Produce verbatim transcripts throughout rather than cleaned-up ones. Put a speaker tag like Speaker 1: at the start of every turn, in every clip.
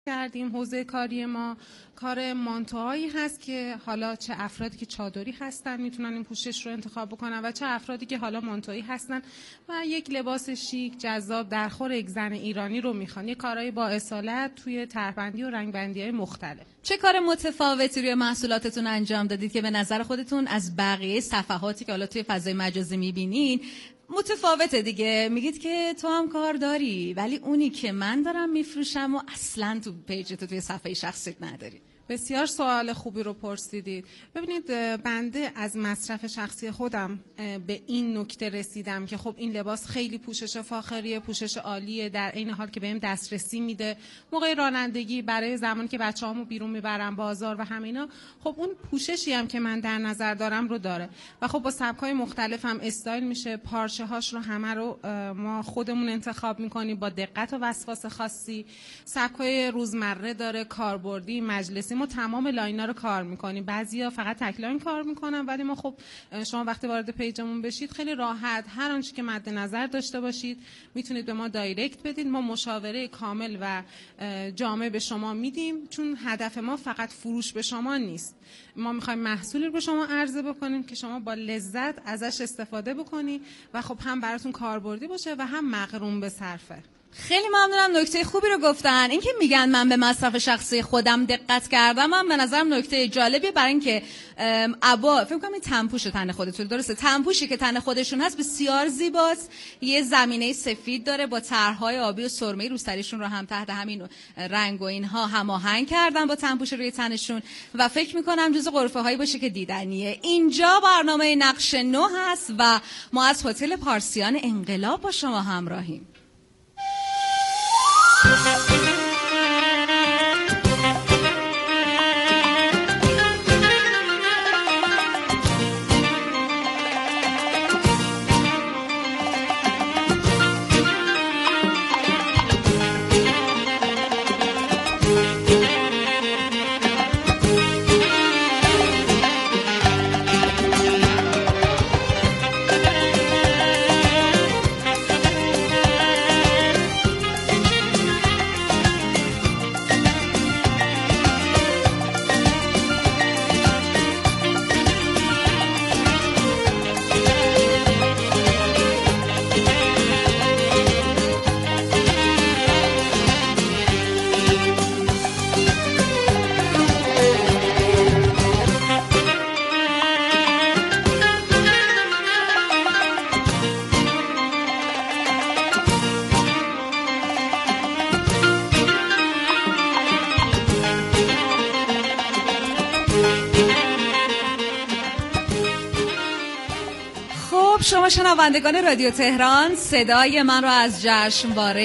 Speaker 1: کردیم. حوزه کاری ما کار مانتوهایی هست که حالا چه افرادی که چادری هستن میتونن این پوشش رو انتخاب بکنن و چه افرادی که حالا مانتویی هستن و یک لباس شیک جذاب در خور یک زن ایرانی رو میخوان. یه کارهای با اصالت توی طرحبندی و رنگبندی‌های مختلف.
Speaker 2: چه کار متفاوتی روی محصولاتتون انجام دادید که به نظر خودتون از بقیه صفحاتی که حالا توی فضای مجازی میبینین متفاوته دیگه؟ میگید که تو هم کار داری ولی اونی که من دارم میفروشم و اصلا تو پیجت توی صفحه شخصیت نداری.
Speaker 1: بسیار سوال خوبی رو پرسیدید. ببینید بنده از مصرف شخصی خودم به این نکته رسیدم که خب این لباس خیلی پوشش فاخریه، پوشش عالیه، در این حال که بهم دسترسی میده موقع رانندگی، برای زمانی که بچه‌هامو بیرون میبرم بازار و همینا، خب اون پوششی هم که من در نظر دارم رو داره و خب با سبک‌های مختلف هم استایل میشه. پارچه‌هاش رو همه رو ما خودمون انتخاب میکنیم با دقت و وسواس خاصی. سبک‌های روزمره داره، کاربردی، مجلسی. ما تمام لاینا رو کار میکنیم. بعضیا فقط تک لاین کار میکنن ولی ما خب شما وقتی وارد پیجمون بشید خیلی راحت هر آنچه که مد نظر داشته باشید میتونید به ما دایرکت بدید. ما مشاوره کامل و جامع به شما میدیم، چون هدف ما فقط فروش به شما نیست. ما میخوایم محصولی رو به شما عرضه بکنیم که شما با لذت ازش استفاده بکنی و خب هم براتون کاربردی باشه و هم مغروم به صرفه.
Speaker 2: خیلی ممنونم، نکته خوبی رو گفتن. این که میگن من به مصرف شخصی خودم دقت کردم، من به نظرم نکته جالبیه، برای اینکه ابا فکر کنم این تنپوش تن خودتون درسته، تنپوشی که تن خودشون هست بسیار زیباست، یه زمینه سفید داره با طرح‌های آبی و سرمه‌ای رو سریشون رو هم تحت همین رنگ و اینها هماهنگ کردن با تنپوش روی تنشون و فکر میکنم جزو غرفه‌هایی باشه که دیدنیه. اینجا برنامه نقش نو هست و ما از هتل پارسیان انقلاب با شما همراهیم. شما شنوندگان رادیو تهران، صدای من رو از جشنواره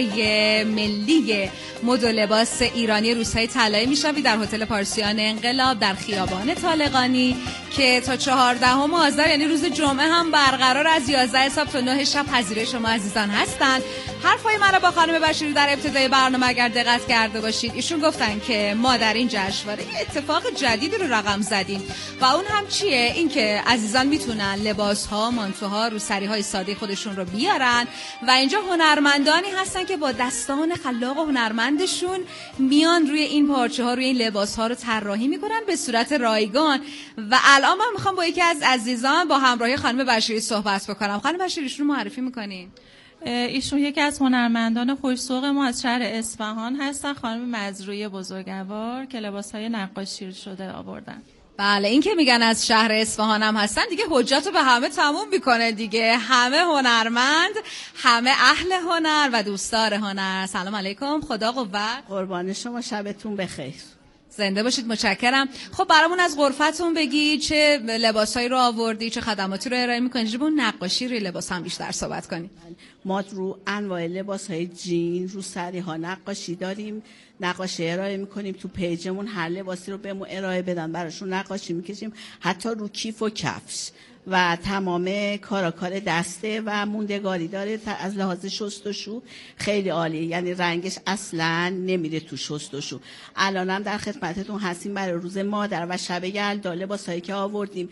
Speaker 2: ملی مد و لباس ایرانی روزهای طلایی میشنوید در هتل پارسیان انقلاب در خیابان طالقانی که تا چهاردهم آذر یعنی روز جمعه هم برقرار از یازده صبح تا نه شب پذیرای شما عزیزان هستن. حرفای من رو با خانم بشیری در ابتدای برنامه اگر دقت کرده باشید، ایشون گفتن که ما در این جشنواره یه اتفاق جدیدی رو رقم زدیم و اون هم چیه؟ این که عزیزان میتونن لباس‌ها، مانتوها، روسری‌های ساده خودشون رو بیارن و اینجا هنرمندانی هستن که با دستان خلاق و هنرمندشون میان روی این پارچه‌ها، روی این لباس‌ها رو طراحی میکنن به صورت رایگان. و الان من میخوام با یکی از عزیزان با همراهی خانم بشیری صحبت بکنم. خانم بشیری، ایشون رو معرفی میکنین؟
Speaker 3: ایشون یکی از هنرمندان خوش‌ذوق ما از شهر اصفهان هستن، خانم مزرویه بزرگوار که لباس‌های نقاشی شده آوردن.
Speaker 2: بله، این که میگن از شهر اصفهان هم هستن دیگه حجت رو به همه تموم میکنه دیگه. همه هنرمند، همه اهل هنر و دوستدار هنر. سلام علیکم، خدا قوت.
Speaker 4: قربان شما، شبتون بخیر.
Speaker 2: زنده باشید، متشکرم. خب برامون از غرفتون بگی چه لباسایی رو آوردی، چه خدماتی رو ارائه میکنی، چه اون نقاشی روی لباس هم بیشتر صحبت کنیم.
Speaker 4: ما رو انواع لباس‌های جین، رو سری‌ها نقاشی داریم، نقاشی ارائه میکنیم. تو پیجمون هر لباسی رو بهمون ارائه بدن براشون نقاشی میکشیم، حتی رو کیف و کفش و تمام کارا کار دسته و موندگاری داره. از لحاظ شستشو خیلی عالیه، یعنی رنگش اصلا نمیره تو شستشو. الانم در خدمتتون هستیم برای روز مادر و شب یلدا لباسایی که آوردیم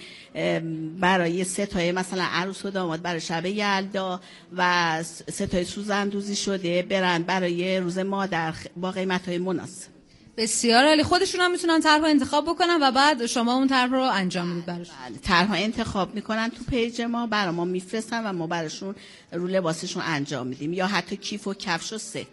Speaker 4: برای ستای مثلا عروس و داماد برای شب یلدا و ستای سوزندوزی شده برن برای روز مادر با قیمت‌های مناسب.
Speaker 2: بسیار عالی. خودشون هم میتونن طرح انتخاب بکنن و بعد شما اون طرح رو انجام میدید براشون.
Speaker 4: بله، طرح انتخاب میکنن تو پیج ما، برای ما میفرستن و ما براشون رو لباسشون انجام میدیم، یا حتی کیف و کفش و ست.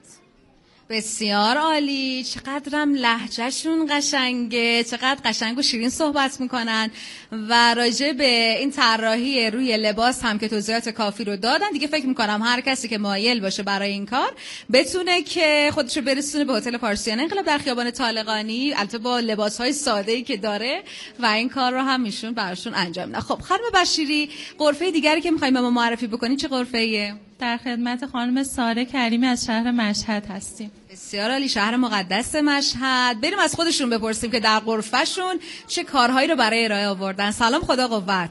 Speaker 2: بسیار عالی. چقدرم لهجهشون قشنگه، چقدر قشنگ و شیرین صحبت میکنن و راجع به این طراحی روی لباس هم که توضیحات کافی رو دادن. دیگه فکر میکنم هر کسی که مایل باشه برای این کار بتونه که خودش رو برسونه به هتل پارسیان انقلاب در خیابان طالقانی، البته با لباسهای ساده‌ای که داره و این کار رو هم ایشون براشون انجام میده. خب خانم بشیری، غرفه دیگری که میخوایم به ما معرفی بکنید چه غرفه‌ایه؟
Speaker 3: در خدمت خانم ساره کریمی از شهر مشهد هستیم.
Speaker 2: بسیار عالی. شهر مقدس مشهد. بریم از خودشون بپرسیم که در غرفه‌شون چه کارهایی رو برای ارائه آوردن. سلام، خدا قوت.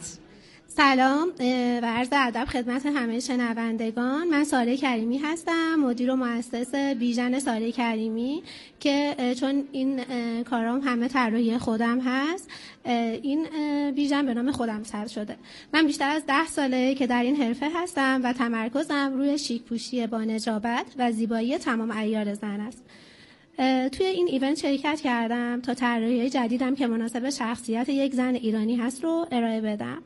Speaker 5: سلام و عرض ادب خدمت همه شنوندگان. من ساره کریمی هستم، مدیر و مؤسس بیژن ساره کریمی، که چون این کارام همه طراحی خودم هست، این بیژن به نام خودم ثبت شده. من بیشتر از ده ساله که در این حرفه هستم و تمرکزم روی شیک پوشی با نجابت و زیبایی تمام عیار زن است. توی این ایونت شرکت کردم تا طراحی جدیدم که مناسب شخصیت یک زن ایرانی هست رو ارائه بدم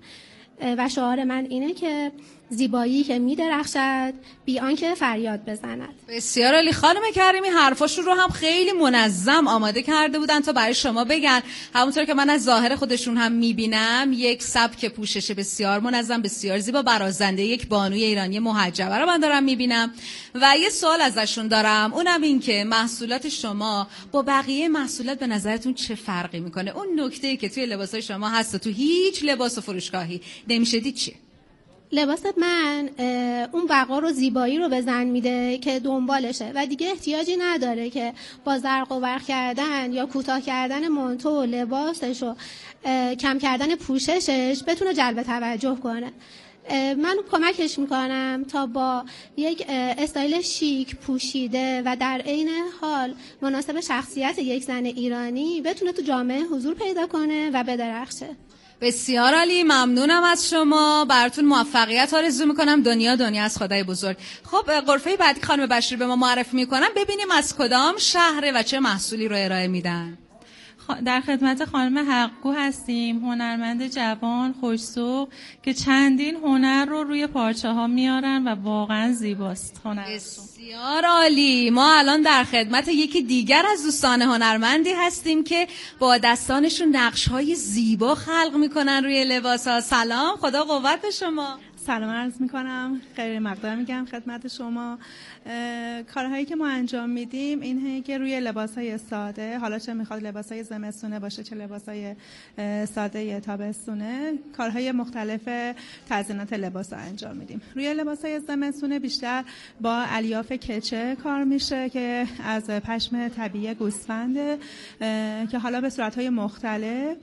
Speaker 5: و شعار من اینه که زیبایی که می‌درخشد بی آنکه فریاد بزند.
Speaker 2: بسیار عالی. خانم کریمی حرفاشون رو هم خیلی منظم آماده کرده بودن تا برای شما بگن. همونطور که من از ظاهر خودشون هم می‌بینم یک سبک پوشش بسیار منظم، بسیار زیبا، برازنده، یک بانوی ایرانی محجبه رو من دارم می‌بینم و یه سوال ازشون دارم، اونم این که محصولات شما با بقیه محصولات به نظرتون چه فرقی می‌کنه؟ اون نکته‌ای که توی لباسای شما هست و تو هیچ لباس فروشگاهی نمیشه دید چیه؟
Speaker 5: لباس من اون وقار و زیبایی رو به زن میده که دنبالشه و دیگه احتیاجی نداره که با زرق و برق کردن یا کوتاه کردن منتو و لباسش و کم کردن پوششش بتونه جلب توجه کنه. من کمکش میکنم تا با یک استایل شیک پوشیده و در عین حال مناسب شخصیت یک زن ایرانی بتونه تو جامعه حضور پیدا کنه و بدرخشه.
Speaker 2: بسیار عالی. ممنونم از شما. براتون موفقیت آرزو میکنم. دنیا دنیا از خدای بزرگ. خب غرفه بعدی خانم بشیر به ما معرفی میکنم. ببینیم از کدام شهره و چه محصولی رو ارائه میدن.
Speaker 3: در خدمت خانم حقگو هستیم، هنرمند جوان خوش‌ذوق که چندین هنر رو روی پارچه ها میارن و واقعا زیباست هنر.
Speaker 2: بسیار عالی. ما الان در خدمت یکی دیگر از دوستان هنرمندی هستیم که با دستانشون نقش‌های زیبا خلق میکنن روی لباس‌ها. سلام، خدا قوت به شما.
Speaker 6: سلام عرض میکنم، خیلی مقدار میگم خدمت شما. کارهایی که ما انجام میدیم اینه که روی لباسهای ساده، حالا چه میخواد لباسهای زمستونه باشه چه لباسهای ساده تابستونه، کارهای مختلف تزیینات لباس رو انجام میدیم. روی لباسهای زمستونه بیشتر با الیاف کچه کار میشه که از پشم طبیعی گوسفنده که حالا به صورتهای مختلف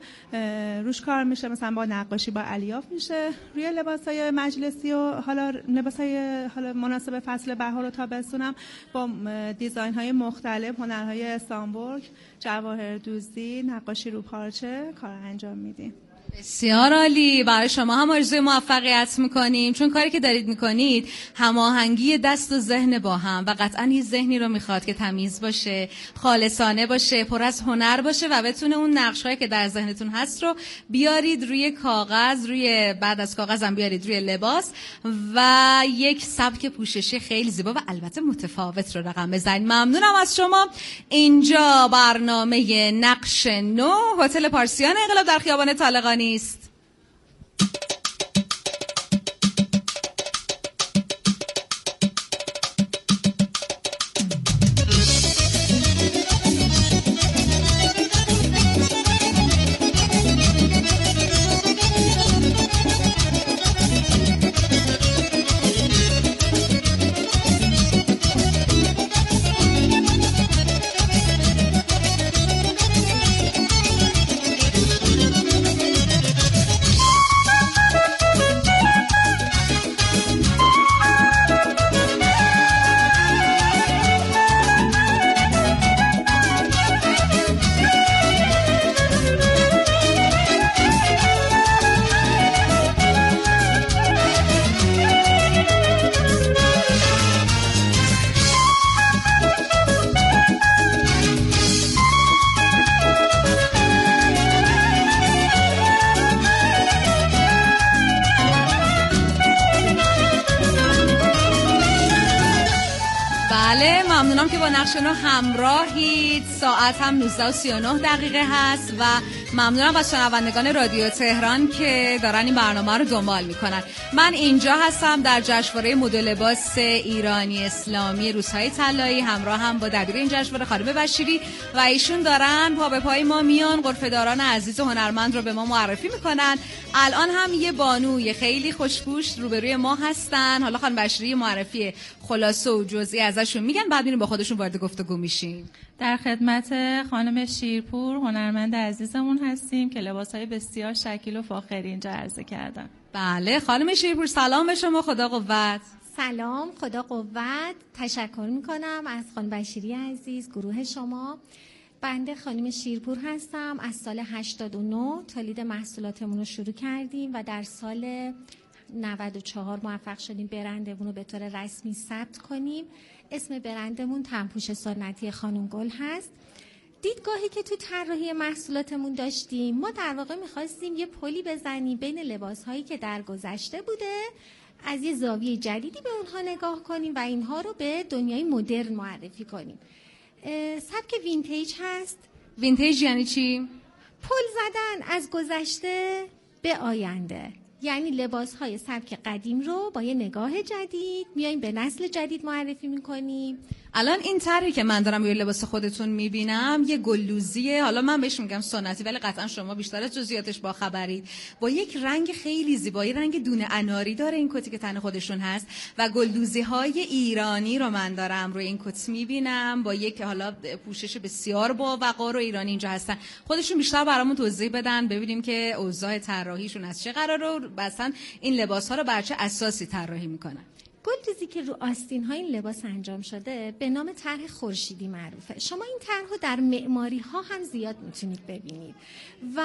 Speaker 6: روش کار میشه، مثلا با نقاشی با الیاف میشه. روی لباسهای مجلسی و حالا لباسهای حالا مناسب فصل بهار و تابستونم با دیزاین های مختلف، هنرهای استانبول، جواهر دوزی، نقاشی رو پارچه کار انجام میدیم.
Speaker 2: بسیار عالی. برای شما هم آرزوی موفقیت میکنیم، چون کاری که دارید میکنید هماهنگی دست و ذهن با هم و قطعا یه ذهنی رو میخواد که تمیز باشه، خالصانه باشه، پر از هنر باشه و بتونه اون نقش‌هایی که در ذهنتون هست رو بیارید روی کاغذ، روی بعد از کاغذ هم بیارید روی لباس و یک سبک پوششی خیلی زیبا و البته متفاوت رو رقم بزنید. ممنونم از شما. اینجا برنامه نقش نو هتل پارسیان انقلاب در خیابان طالقانی است. ممنونم که با نقش نو همراهید. ساعت هم نوزده و سی و نه دقیقه هست و ممنونم از شنوندگان رادیو تهران که دارن این برنامه رو دنبال میکنن. من اینجا هستم در جشنواره مد و لباس ایرانی اسلامی روزهای طلایی، همراه هم با دبیر این جشنواره خانم بشیری و ایشون دارن پا به پای ما میان، غرفه‌داران عزیز و هنرمند رو به ما معرفی میکنن. الان هم یه بانوی خیلی خوشپوش روبروی ما هستن. حالا خانم بشیری معرفی خلاصه و جزئی ازشون میگن، بعد میریم با خودشون وارد گفتگو میشیم.
Speaker 3: در خدمت خانم شیرپور هنرمند عزیزمون هستیم که لباسهای بسیار شکیل و فاخری اینجا عرضه کردن.
Speaker 2: بله خانم شیرپور، سلام به شما، خدا قوت.
Speaker 7: سلام، خدا قوت. تشکر میکنم از خانم بشیری عزیز، گروه شما. بنده خانم شیرپور هستم. از سال هشتاد و نه تولید محصولاتمون رو شروع کردیم و در سال نود و چهار موفق شدیم برندمون رو به طور رسمی ثبت کنیم. اسم برندمون تنپوش سنتی خانم گل هست. دیدگاهی که تو طراحی محصولاتمون داشتیم، ما در واقع می‌خواستیم یه پلی بزنیم بین لباس‌هایی که در گذشته بوده، از یه زاویه جدیدی به اونها نگاه کنیم و اینها رو به دنیای مدرن معرفی کنیم. سبک وینتیج هست.
Speaker 2: وینتیج یعنی چی؟
Speaker 7: پل زدن از گذشته به آینده، یعنی لباس‌های سبک قدیم رو با یه نگاه جدید میایم به نسل جدید معرفی می‌کنیم.
Speaker 2: الان این طرحی که من دارم روی لباس خودتون میبینم یه گلدوزیه، حالا من بهش میگم سنتی ولی قطعا شما بیشتر از جزئیاتش با خبرید، با یک رنگ خیلی زیبایی، رنگ دونه اناری داره این کتی که تن خودشون هست و گلدوزی های ایرانی رو من دارم روی این کت میبینم با یک حالا پوشش بسیار با وقار و ایرانی اینجا هستن. خودشون بیشتر برامون توضیح بدن ببینیم که اوضاع طراحیشون از چه قراره و مثلا این لباس ها رو بر چه اساسی طراحی میکنن.
Speaker 7: گلدوزی که رو آستین های این لباس انجام شده به نام طرح خورشیدی معروفه. شما این طرح رو در معماری ها هم زیاد میتونید ببینید و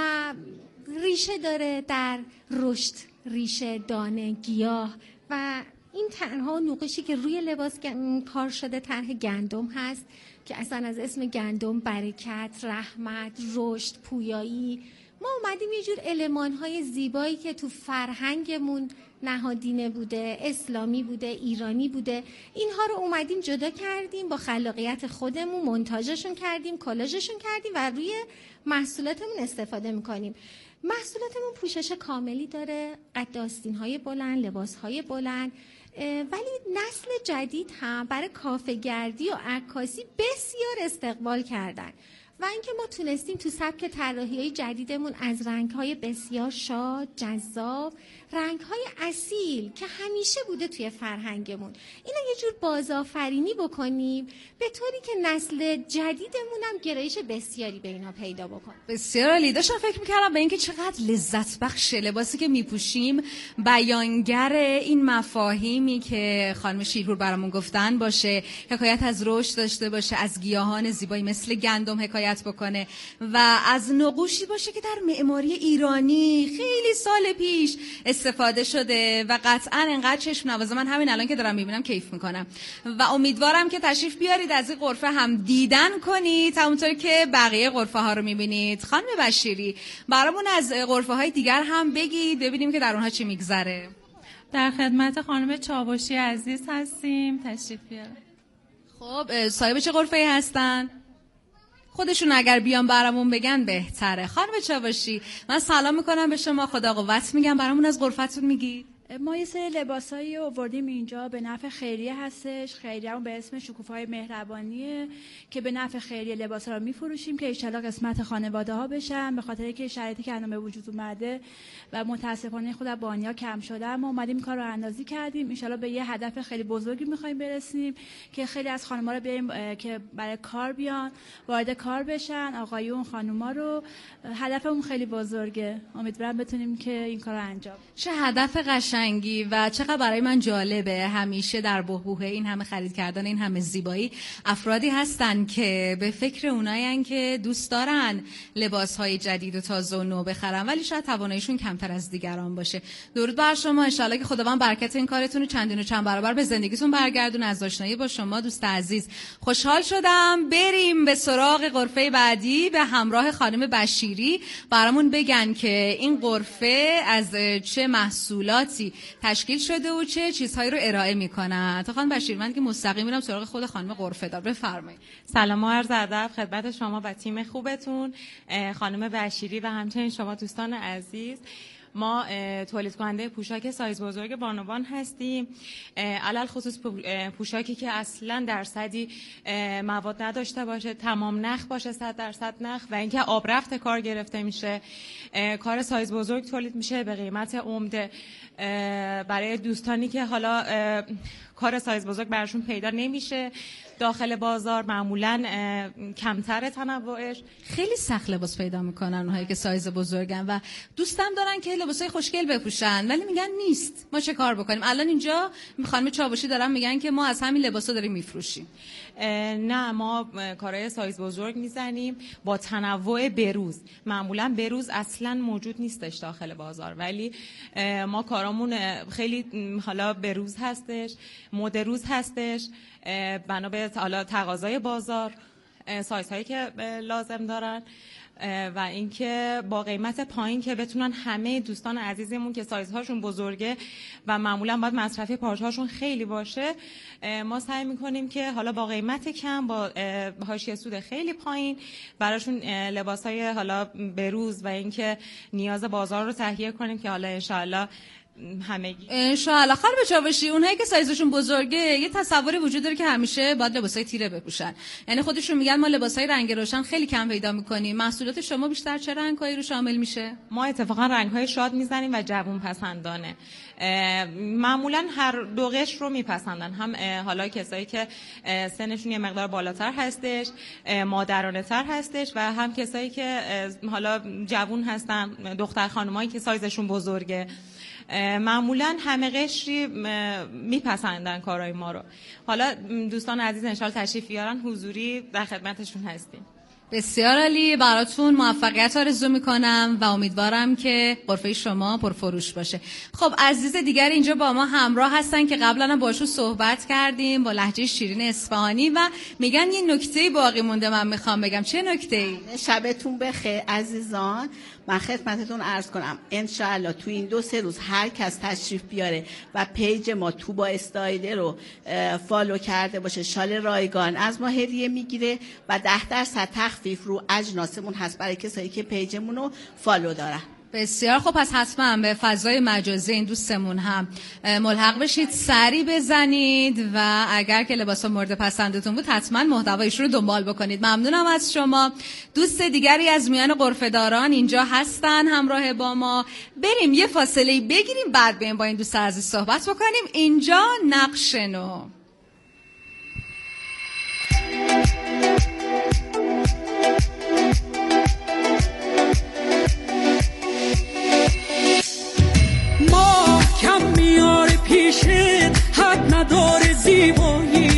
Speaker 7: ریشه داره در رشد، ریشه، دانه، گیاه و این طرح و نقوشی که روی لباس کار شده طرح گندم هست که اصلا از اسم گندم برکت، رحمت، رشد، پویایی. ما اومدیم یه جور المان‌های زیبایی که تو فرهنگمون نهادینه بوده، اسلامی بوده، ایرانی بوده، اینها رو اومدیم جدا کردیم، با خلاقیت خودمون مونتاژشون کردیم، کلاژشون کردیم و روی محصولاتمون استفاده میکنیم. محصولاتمون پوشش کاملی داره، قد آستین‌های بلند، لباس‌های بلند، ولی نسل جدید هم برای کافه‌گردی و عکاسی بسیار استقبال کردن و اینکه ما تونستیم تو سبک طراحی‌های جدیدمون از رنگ‌های بسیار شاد، جذاب، رنگ‌های اصیل که همیشه بوده توی فرهنگمون، اینو یه جور بازآفرینی بکنیم به طوری که نسل جدیدمون هم گرایش بسیاری به اینا پیدا بکنه.
Speaker 2: بسیار عالی. داشتم فکر می‌کردم به اینکه چقدر لذت بخش لباسی که میپوشیم بیانگر این مفاهیمی که خانم شیرپور برامون گفتن باشه، حکایت از رشد داشته باشه، از گیاهان زیبایی مثل گندم حکایت بکنه و از نقوشی باشه که در معماری ایرانی خیلی سال پیش استفاده شده و قطعاً انقدر چشم نوازه. من همین الان که دارم میبینم کیف میکنم و امیدوارم که تشریف بیارید از این غرفه هم دیدن کنید همونطور که بقیه غرفه ها رو میبینید. خانم بشیری برامون از غرفه های دیگر هم بگید ببینیم که در اونها چی میگذره.
Speaker 3: در خدمت خانم چاوشی عزیز هستیم، تشریف بیارید.
Speaker 2: خب صاحب چه غرفه‌ای هستن؟ خودشون اگر بیان برامون بگن بهتره. خانم چاوشی من سلام میکنم به شما، خدا قوت میگم، برامون از غرفتون میگید.
Speaker 8: ما یه سری لباسایی آوردیم اینجا به نفع خیریه هستش. خیریه اون به اسم شکوفه‌های مهربانیه که به نفع خیریه لباسا رو میفروشیم که ان شاءالله قسمت خانواده ها بشن، به خاطر که شرایطی که الان به وجود اومده و متاسفانه خود بانیا کم شده. ما اومدیم کار رو اندازی کردیم، ان شاءالله به یه هدف خیلی بزرگی می‌خوایم برسیم که خیلی از خانم‌ها رو بیایم که برای کار بیان، وارد کار بشن، آقایون خانم‌ها رو. هدفمون خیلی بزرگه، امیدوارم بتونیم که این کار رو انجام.
Speaker 2: چه هدف قشنگی و چقدر برای من جالبه. همیشه در بحبوحه این همه خرید کردن، این همه زیبایی، افرادی هستن که به فکر اونایین که دوست دارن لباسهای جدید و تازه و نو بخرن ولی شاید تواناییشون کمتر از دیگران باشه. درود بر شما، ان شاءالله که خداوند برکت این کارتون رو چندین و چند برابر به زندگیتون برگردونه. از آشنایی با شما دوست عزیز خوشحال شدم. بریم به سراغ غرفه بعدی به همراه خانم بشیری، برامون بگن که این غرفه از چه محصولاتی گروهی تشکیل شده و چه چیزهایی رو ارائه میکنن. تا خانم بشیر، من که مستقیم میرم سراغ خود خانم غرفه‌دار، بفرمایید.
Speaker 9: سلام و عرض ادب خدمت شما و تیم خوبتون، خانم بشیری و همچنین شما دوستان عزیز. ما تولید کننده پوشاک سایز بزرگ بانوان هستیم، علل خصوص پوشاکی که اصلا درصدی مواد نداشته باشه، تمام نخ باشه، صد درصد نخ و اینکه آب رفت کار گرفته میشه. کار سایز بزرگ تولید میشه به قیمت عمده برای دوستانی که حالا کار سایز بزرگ براشون پیدا نمیشه داخل بازار، معمولاً کمتر تنوعش.
Speaker 2: خیلی سخت لباس پیدا میکنن اونهایی که سایز بزرگن و دوستم دارن که لباسای خوشگل بپوشن ولی میگن نیست. ما چه کار بکنیم؟ الان اینجا خانم چاوشی دارن میگن که ما از همین لباسا داریم میفروشیم.
Speaker 9: نه، ما کارهای سایز بزرگ میزنیم با تنوع بروز. معمولاً بروز اصلا موجود نیستش داخل بازار، ولی ما کارامون خیلی حالا بروز هستش، مد روز هستش، بنا به حالا تقاضای بازار، سایزهایی که لازم دارن و اینکه با قیمت پایین که بتونن همه دوستان عزیزمون که سایزهاشون بزرگه و معمولا باید مصرفی پارچه‌هاشون خیلی باشه، ما سعی میکنیم که حالا با قیمت کم، با حاشیه سود خیلی پایین براشون لباسای حالا بروز و اینکه نیاز بازار رو تهیه کنیم که حالا انشاءالله همگی
Speaker 2: انشاءالله. خانم چاوشی، اونهایی که سایزشون بزرگه یه تصوری وجود داره که همیشه باید لباسای تیره بپوشن، یعنی خودشون میگن ما لباسای رنگ روشن خیلی کم پیدا میکنیم. محصولات شما بیشتر چه رنگ‌هایی رو شامل میشه؟
Speaker 9: ما اتفاقا رنگ‌های شاد میزنیم و جوون پسندانه. معمولا هر دو قشر رو میپسندن، هم حالا کسایی که سنشون یه مقدار بالاتر هستش، مادرانه تر هستش، و هم کسایی که حالا جوون هستن، دختر خانمایی که سایزشون بزرگه. معمولا همه قشری میپسندن کارهای ما رو. حالا دوستان عزیز انشالله تشریف بیارن، حضوری در خدمتشون هستیم.
Speaker 2: بسیار عالی، براتون موفقیت آرزو میکنم و امیدوارم که غرفه شما پرفروش باشه. خب عزیز دیگر اینجا با ما همراه هستن که قبلا هم باشون صحبت کردیم با لهجه شیرین اصفهانی و میگن یه نکته باقی مونده من میخوام بگم. چه نکته‌ای؟
Speaker 4: شبتون بخیر عزیزان. من خدمتتون عرض کنم انشاءالله تو این دو سه روز هر کس تشریف بیاره و پیج ما تو با استایل رو فالو کرده باشه، شال رایگان از ما هدیه میگیره و ده درصد تخفیف رو اجناسمون هست برای کسایی که پیجمون رو فالو دارن.
Speaker 2: بسیار خب، پس حتما به فضای مجازی این دوستمون هم ملحق بشید، سری بزنید و اگر که لباس مورد پسندتون بود حتما محتوایش رو دنبال بکنید. ممنونم از شما. دوست دیگری از میان غرفه‌داران اینجا هستن همراه با ما. بریم یه فاصله بگیریم، بعد بریم با این دوست عزیز صحبت بکنیم. اینجا نقش نو.
Speaker 10: کم میاره پیشت حد نداره زیبایی،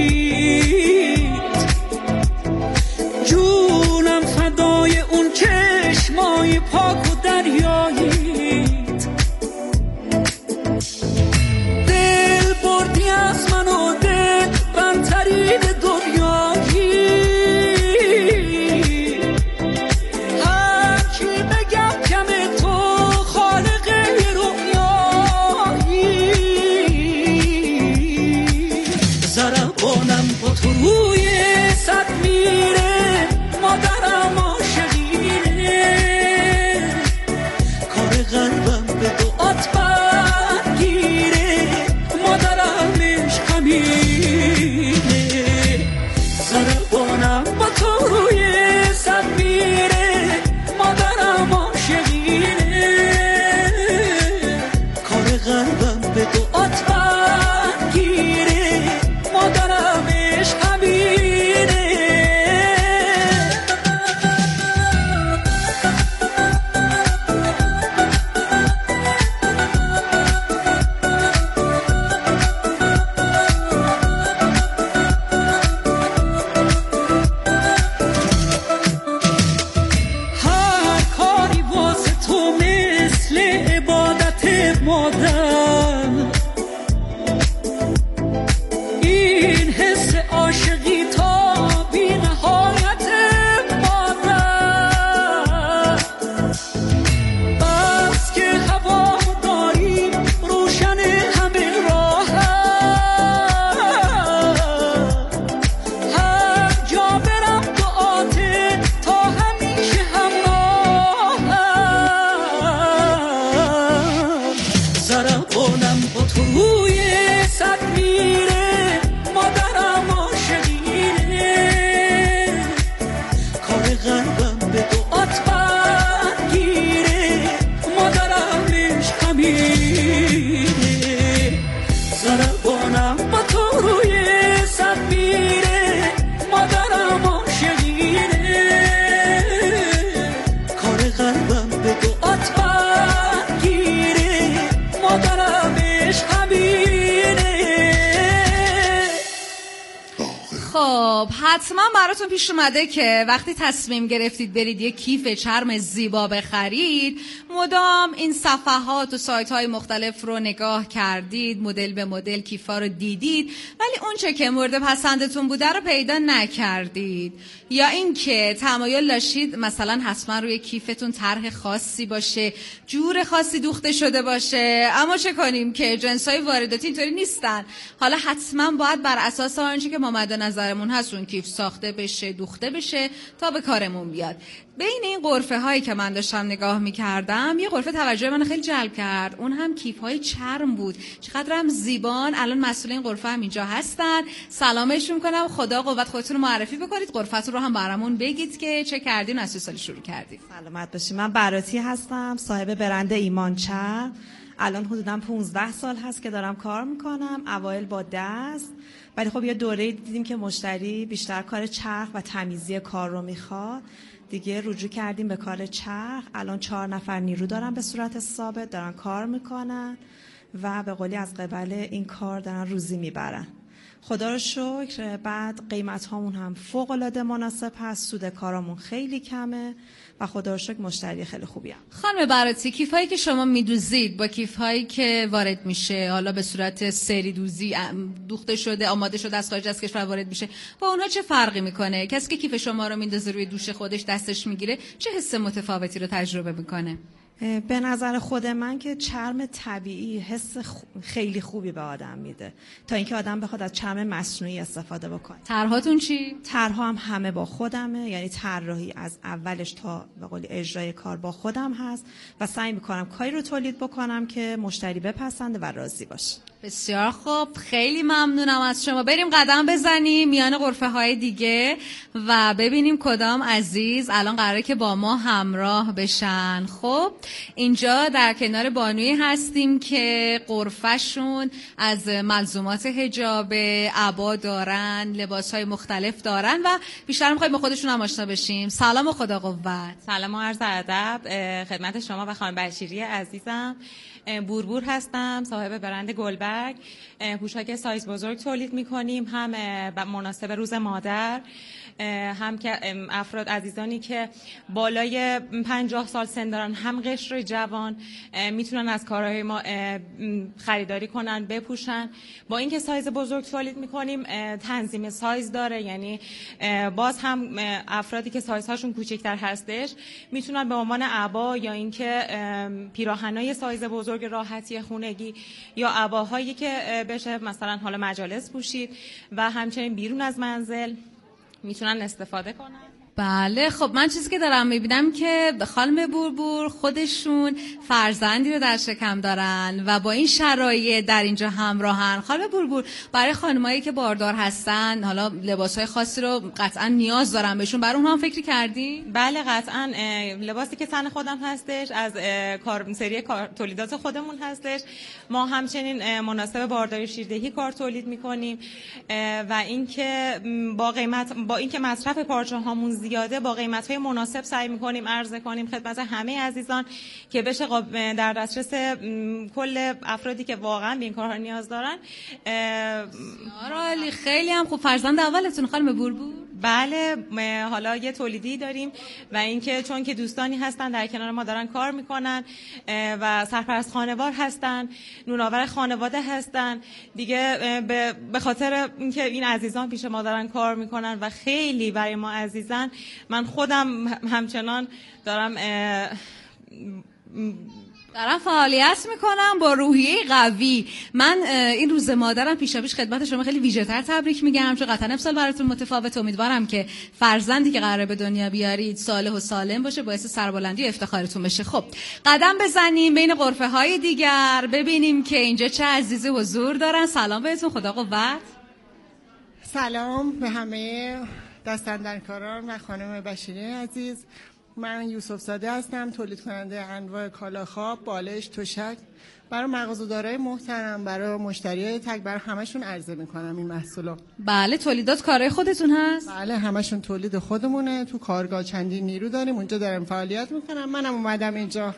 Speaker 10: جونم فدای اون چشمای پاک و دریاییت، دل بردی از من و دل بندترین دنیایی، هر کی بگم کم تو خالق تو روی صد میره، مادرم عاشقینه، کار قلبم به دعات برگیره، مادرم عشقمینه، زربانم با تو روی صد میره، مادرم عاشقینه، کار قلبم به دعات برگیره، مادرم قلبم به دعات برگیره، مادرم عشق همینه، ضربانم با تو روی سر میره، مادرم عاشقینه، کار قلبم به دعات برگیره، مادرم عشق همینه.
Speaker 2: خب حتما براتون پیش اومده که وقتی تصمیم گرفتید برید یه کیف چرم زیبا بخرید، مدام این صفحات و سایت های مختلف رو نگاه کردید، مدل به مدل کیفا رو دیدید، ولی اون چه که مورد پسندتون بوده رو پیدا نکردید، یا اینکه تمایل داشتید مثلا حتما روی کیفتون طرح خاصی باشه، جور خاصی دوخته شده باشه، اما چه کنیم که جنسای وارداتی اینطوری نیستن. حالا حتما باید بر اساس آنچه که ما مد نظرمون هست اون کیف ساخته بشه، دوخته بشه تا به کارمون بیاد. بین این غرفه هایی که من داشتم نگاه میکردم، یه غرفه توجه من خیلی جلب کرد، اون هم کیف های چرم بود، چقدر هم زیبان. الان مسئول این غرفه هم اینجا هستن، سلامشون کنم، خدا قوت، خودتون رو معرفی بکنید، غرفتون رو هم برامون بگید که چه کردین، از چه سالی شروع کردید.
Speaker 11: سلامت باشید. من براتی هستم، صاحب برند ایمان چرم. الان حدوداً پانزده سال هست که دارم کار میکنم، اوایل با دست، ولی خب یه دوره دیدیم که مشتری بیشتر کار چرخ و تمیزی کار رو میخواد، دیگه رجوع کردیم به کار چرخ. الان چهار نفر نیرو دارن به صورت ثابت دارن کار میکنن و به قولی از قبل این کار دارن روزی میبرن. خدا رو شکر. بعد قیمت هامون هم فوق العاده مناسب هست، سود کارامون خیلی کمه و خدا رو شکر مشتری خیلی خوبی هم.
Speaker 2: خانم براتی، کیف هایی که شما میدوزید با کیف هایی که وارد میشه، حالا به صورت سری دوزی دوخته شده آماده شده از خارج از کشور وارد میشه، با اونها چه فرقی میکنه؟ کسی که کیف شما رو میندازه روی دوش خودش دستش میگیره چه حس متفاوتی رو تجربه میکنه؟
Speaker 11: به نظر خود من که چرم طبیعی حس خیلی خوبی به آدم میده تا اینکه آدم بخواد از چرم مصنوعی استفاده بکنه.
Speaker 2: طرحاتون چی؟
Speaker 11: طرحها هم همه با خودمه، یعنی طراحی از اولش تا به قول اجرای کار با خودم هست و سعی میکنم کاری رو تولید بکنم که مشتری بپسنده و راضی باشه.
Speaker 2: بسیار خوب، خیلی ممنونم از شما. بریم قدم بزنیم میان غرفه های دیگه و ببینیم کدام عزیز الان قراره که با ما همراه بشن. خب اینجا در کنار بانوی هستیم که غرفهشون از ملزومات حجاب، عبا دارن، لباس های مختلف دارن و بیشتر میخوایم با خودشون هم آشنا بشیم. سلام و خدا قوت.
Speaker 9: سلام و عرض ادب خدمت شما و خانم بشیری عزیزم. بوربور هستم، صاحب برند گلبرگ. پوشاک سایز بزرگ تولید میکنیم، هم مناسب روز مادر، هم که افراد عزیزانی که بالای پنجاه سال سن دارن، هم قشر جوان میتونن از کارهای ما خریداری کنن، بپوشن. با اینکه سایز بزرگ تولید میکنیم، تنظیم سایز داره، یعنی باز هم افرادی که سایزهاشون کوچکتر هستش میتونن به عنوان عبا یا اینکه پیراهنای سایز بزرگ راحتی خونگی یا عباهایی که بشه مثلا حالا مجالس پوشید و همچنین بیرون از منزل میتونن استفاده کنن.
Speaker 2: بله. خب من چیزی که دارم میبینم که خانم بوربور خودشون فرزندی رو در شکم دارن و با این شرایط در اینجا همراهن. خانم بوربور، برای خانمایی که باردار هستن حالا لباسهای خاصی رو قطعا نیاز دارن بهشون، برای اونها هم فکر کردی؟
Speaker 9: بله قطعا. لباسی که تن خودم هستش از کار سری کار تولیدات خودمون هستش. ما همچنین مناسب بارداری شیردهی کار تولید میکنیم و اینکه با قیمت با اینکه مصرف پارچه هامون زیاده، با قیمت‌های مناسب سعی می‌کنیم عرضه کنیم خدمت همه عزیزان که بشه در دسترس کل افرادی که واقعا به این کارها نیاز دارن.
Speaker 2: عالی، خیلی هم خوب. فرزند اولتون خانم بوربور؟
Speaker 9: بله، حالا یه تولیدی داریم و اینکه چون که دوستانی هستن در کنار ما دارن کار میکنن و سرپرست خانوار هستن، نونآور خانواده هستن دیگه، به خاطر اینکه این عزیزان پیش ما دارن کار میکنن و خیلی برای ما عزیزن، من خودم همچنان دارم
Speaker 2: دارم فعالیت میکنم با روحیه قوی. من این روز مادرم پیشا پیش خدمت شما خیلی ویژه‌تر تبریک میگم، چون قطعا امسال براتون متفاوت. امیدوارم که فرزندی که قراره به دنیا بیارید صالح و سالم باشه، باعث سربلندی و افتخارتون بشه. خب قدم بزنیم بین غرفه های دیگر، ببینیم که اینجا چه عزیزی حضور دارن. سلام بهتون، خدا قوت.
Speaker 12: سلام به همه دستاندرکاران و خانم بشیری عزیز. من یوسف زاده هستم، تولید کننده انواع کالا خواب، بالش، تشک برای مغازه‌دارای محترم، برای مشتریای تگ، برای همشون عرضه میکنم این محصولا.
Speaker 2: بله، تولیدات کارهای خودتون هست؟
Speaker 12: بله، همشون تولید خودمونه. تو کارگاه چندین نیرو داریم، اونجا دارم فعالیت میکنم. منم اومدم اینجا.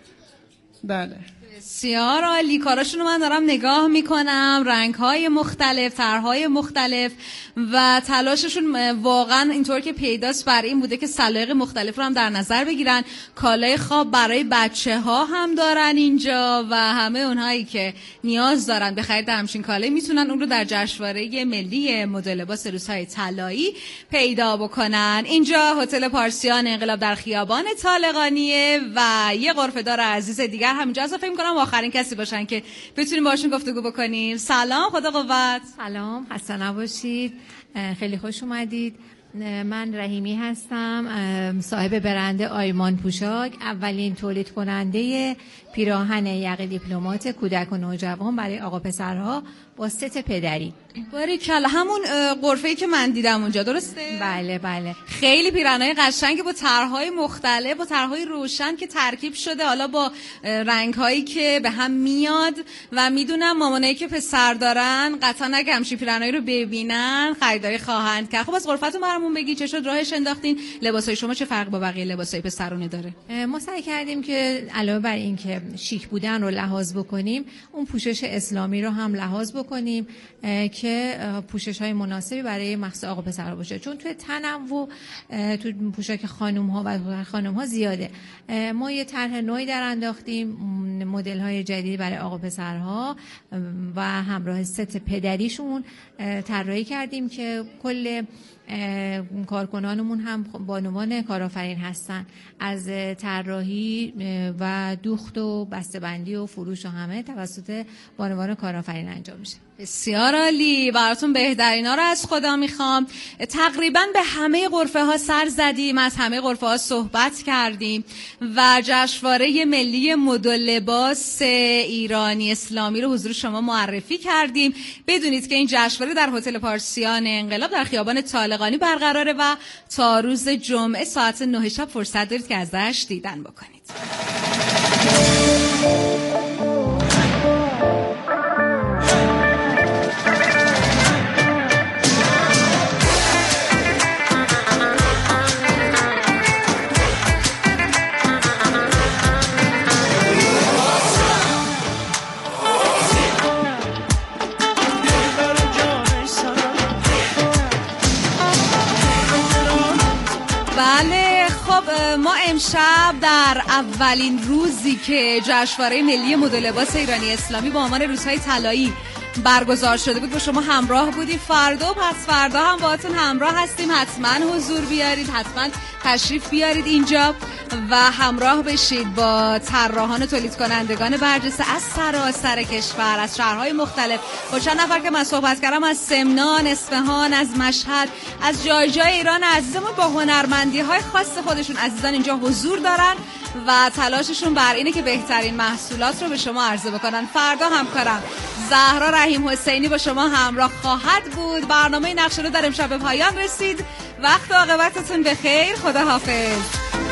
Speaker 12: بله،
Speaker 2: بسیار عالی. کاراشون رو من دارم نگاه میکنم، رنگ‌های مختلف، طرح‌های مختلف و تلاششون واقعا اینطور که پیداست بر این بوده که سلایق مختلف رو هم در نظر بگیرن. کالای خواب برای بچه‌ها هم دارن اینجا و همه اونهایی که نیاز دارن به خرید همچین کالایی میتونن اون رو در جشنواره ملی مد لباس روزهای طلایی پیدا بکنن. اینجا هتل پارسیان انقلاب در خیابان طالقانیه و یه غرفه‌دار عزیز دیگر همینجا هست. فکر می‌کنم آخرین کسی باشن که بتونیم باشون گفتگو بکنیم. سلام، خدا قوت.
Speaker 13: سلام، خسته نباشید، خیلی خوش اومدید. من رحیمی هستم، صاحب برند آیمان پوشاک، اولین تولید کننده پیراهن یقه دیپلمات کودک و نوجوان برای آقا پسرها با ست پدری.
Speaker 2: باریکلا، همون غرفه‌ای که من دیدم اونجا، درسته؟
Speaker 13: بله بله.
Speaker 2: خیلی پیراهنای قشنگی با طرح‌های مختلف، با طرح‌های روشن که ترکیب شده حالا با رنگ‌هایی که به هم میاد و میدونم مامانایی که پسر دارن قطعا اگه همچین پیراهنایی رو ببینن خریداری خواهند کرد. خب از غرفتون برامون بگی چه شد راهش انداختین؟ لباسای شما چه فرق با بقیه لباسای پسرونه داره؟
Speaker 13: ما سعی کردیم که علاوه بر این که شیک بودن رو لحاظ بکنیم، اون پوشش اسلامی رو هم لحاظ بکنیم که پوشش‌های مناسبی برای مخصوص آقا پسرها باشه، چون توی تنوع تو پوشاک خانم‌ها و خانم‌ها زیاده. ما یه طرح نوعی در انداختیم، مدل‌های جدیدی برای آقا پسرها و همراه ست پدریشون طراحی کردیم که کل کارکنانمون هم بانوان کارآفرین هستن. از طراحی و دوخت و بسته‌بندی و فروش و همه توسط بانوان کارآفرین انجام میشه.
Speaker 2: بسیار عالی، براتون بهترینا رو از خدا میخوام. تقریبا به همه غرفه ها سر زدیم، از همه غرفه ها صحبت کردیم و جشنواره ملی مد لباس ایرانی اسلامی رو حضور شما معرفی کردیم. بدونید که این جشنواره در هتل پارسیان انقلاب در خیابان طالقانی برقراره و تا روز جمعه ساعت نه شب فرصت دارید که ازش دیدن بکنید. بله، خب ما امشب در اولین روزی که جشنواره ملی مد لباس ایرانی اسلامی با عنوان روزهای طلایی برگزار شده بود با شما همراه بودیم. فردا و پس فردا هم باهاتون همراه هستیم. حتما حضور بیارید، حتما تشریف بیارید اینجا و همراه بشید با طراحان و تولید کنندگان برجسته از سراسر کشور، از شهرهای مختلف. با چند نفر که من صحبت کردم از سمنان، اصفهان، از مشهد، از جای جای ایران عزیزمون با هنرمندی های خاص خودشون عزیزان اینجا حضور دارن و تلاششون بر اینه که بهترین محصولات رو به شما عرضه بکنن. فردا همکارم زهرا رحیم حسینی با شما همراه خواهد بود. برنامه نقشه رو در امشب به پایان رسید. وقت و عاقبتتون بخیر. خدا حافظ.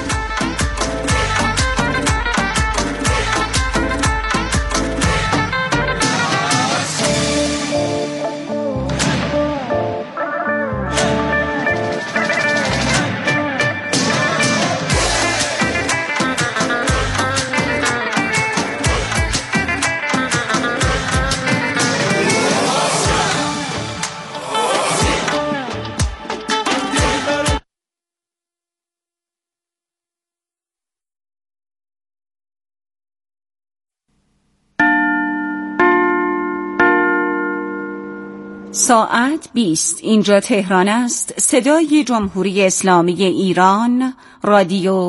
Speaker 14: ساعت بیست. اینجا تهران است. صدای جمهوری اسلامی ایران. رادیو